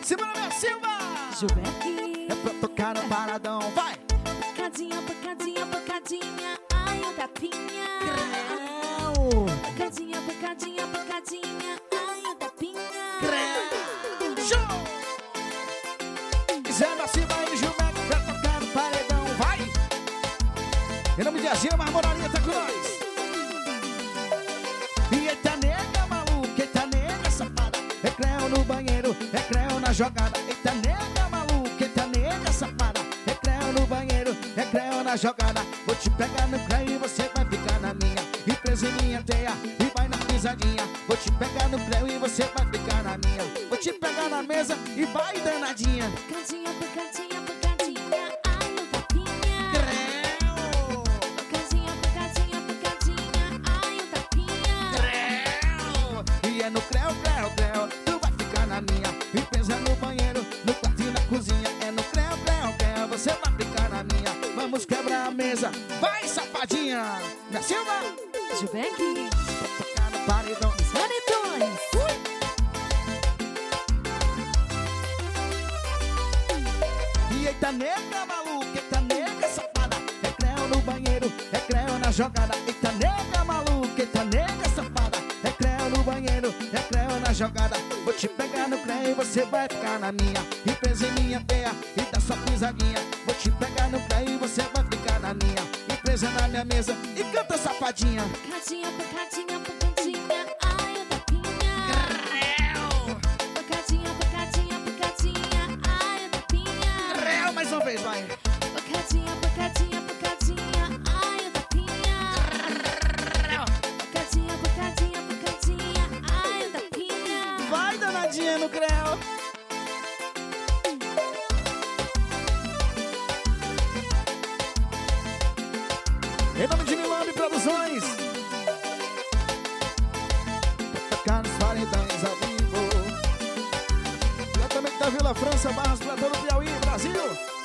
Simona Minha Silva! Gilberto. É pra tocar no paradão, vai! Pacadinha, pacadinha, pacadinha, ai o tapinha. Creu! Pacadinha, pacadinha, pacadinha, ai o tapinha. Creu! Show! Zé da Silva e Gilberto pra tocar no paredão, vai! Em nome de Agir, a Moralinha tá com nós! E eita nega maluca, eita nega safada. É creu no banheiro, é creu na jogada. Eita nega maluca, eita nega safada. É creu no banheiro, é creu na jogada. Vou te pegar no creu e você vai ficar na minha. E preso em minha teia e vai na pisadinha. Vou te pegar no creu e você vai ficar na minha. Vou te pegar na mesa e vai danadinha. Pacadinha, pacadinha, pacadinha, ai o tapinha. Creu! Pacadinha, pacadinha, pacadinha, ai o tapinha. Creu! E é no creu, creu, creu. Tu vai ficar na minha. E pensa no banheiro, no quarto e na cozinha. É no creu, creu, creu. Você vai ficar na minha. Vamos quebrar a mesa. Vai, safadinha! Minha Silva! Gilberto. Tocar no paredão. Paredões. E eita nega maluca, eita nega safada. É creu no banheiro, é creu na jogada. Eita nega maluca, eita nega safada. É creu no banheiro, é creu na jogada. Vou te pegar no creu e você vai ficar na minha. E preso em minha teia e dá sua pisadinha. Vou te pegar no creu e você vai ficar na minha. E presa na minha mesa e canta safadinha. Pacadinha, pacadinha, pacadinha, ai o tapinha. Creu! Pacadinha, pacadinha, pacadinha, ai o tapinha. Creu, mais uma vez, vai. Pacadinha, pacadinha, pacadinha, ai o tapinha. Pacadinha, pacadinha, pacadinha, ai o tapinha. Vai danadinha no creu. Em nome de Milano Produções. Tocar nos paredões ao vivo. Diretamente da Vila França, Barras, Platão do Piauí, Brasil.